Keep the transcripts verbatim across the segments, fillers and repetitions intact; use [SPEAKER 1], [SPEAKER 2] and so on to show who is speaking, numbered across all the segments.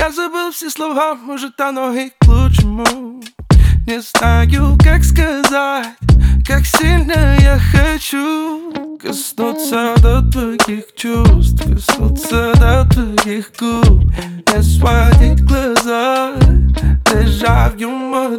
[SPEAKER 1] Я забыл все слова, может оно и к лучшему. Не знаю, как сказать, как сильно я хочу коснуться до твоих чувств, коснуться до твоих губ, не сводить глаза, дежавю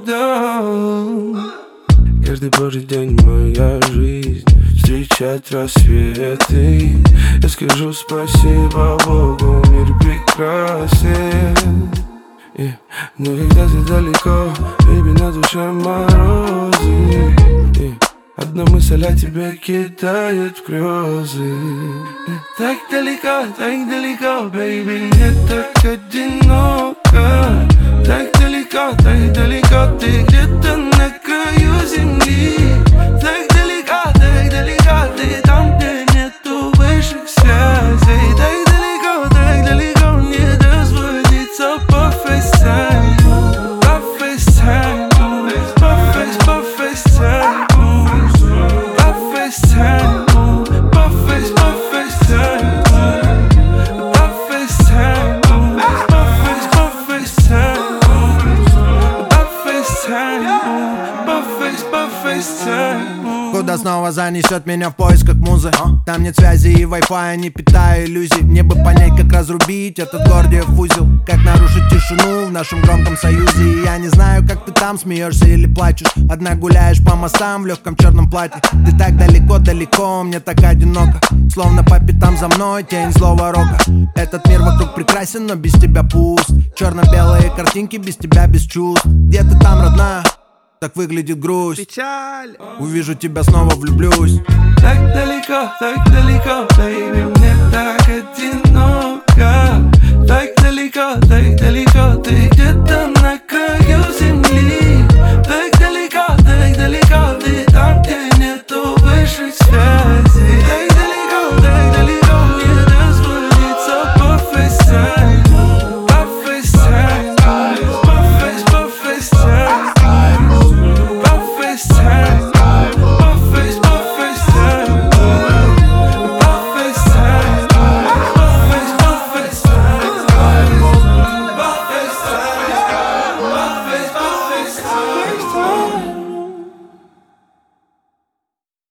[SPEAKER 1] мадам. Каждый божий день моя жизнь, встречать рассветы. Я скажу спасибо Богу, мир прекрасен. Yeah. Но когда ты далеко, baby, на душе морозы, yeah. Одна мысль о тебе кидает в грезы, yeah. Так далеко, так далеко, baby, мне так одиноко. Так далеко, так далеко, ты где-то на краю земли. Так далеко, так далеко, ты там, где нету высших связей. Так далеко, так далеко, не дозволится по фейстайму, по фейстайму, по фейс, по фейстайму, по фейстайму, по фейс, по фейстайму, по фейстайму, по фейс, по фейстайму, по фейстайму, по фейс, по фейстайму.
[SPEAKER 2] Куда снова занесет меня в поисках музы? Там нет связи и вай-фая, не питаю иллюзий. Мне бы понять, как разрубить этот Гордиев узел, как нарушить тишину в нашем громком союзе. И я не знаю, как ты там смеешься или плачешь. Одна гуляешь по мостам в легком черном платье. Ты так далеко-далеко, мне так одиноко. Словно по пятам за мной тень злого рока. Этот мир вокруг прекрасен, но без тебя пуст. Черно-белые картинки, без тебя без чувств. Где ты там, родная? Так выглядит грусть.
[SPEAKER 1] Печаль.
[SPEAKER 2] Увижу тебя, снова влюблюсь.
[SPEAKER 1] Так далеко, так далеко, baby, мне так одиноко. Так далеко, так далеко, ты где-то